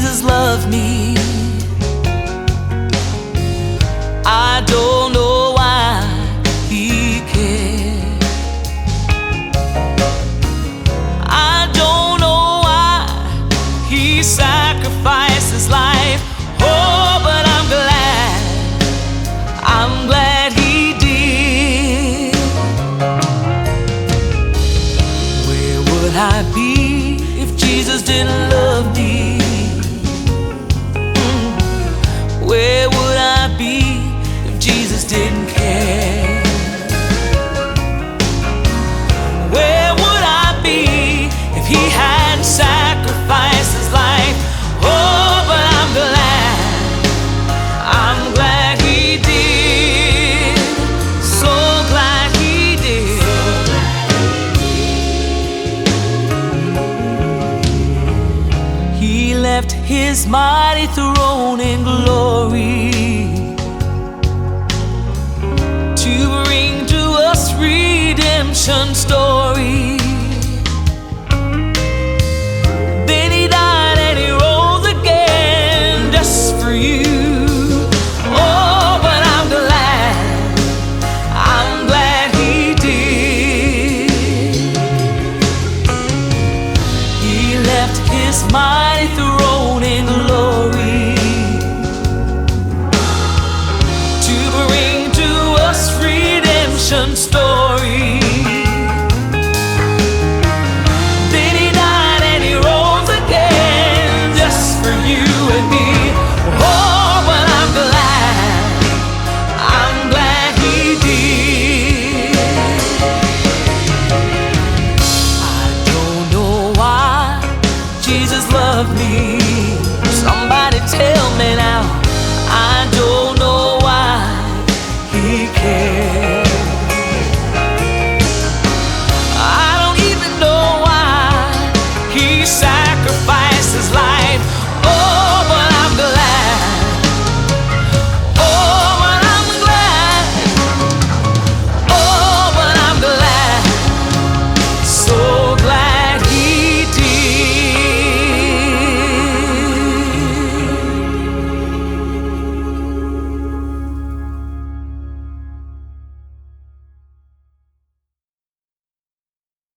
Jesus loved me. I don't know why he cared. I don't know why he sacrificed his life. Oh, but I'm glad he did. Where would I be if Jesus didn't love me? Where would I be if Jesus didn't care? Where would I be if he hadn't sacrificed his life? Oh, but I'm glad he did. So glad he did. He left his mighty throne in glory to bring to us redemption story. Then he died and he rose again just for you. Oh, but I'm glad he did. He left his mighty throne in glory to bring to us redemption story. Then he died and he rose again just for you and me. Oh, but I'm glad he did. I don't know why Jesus loved me.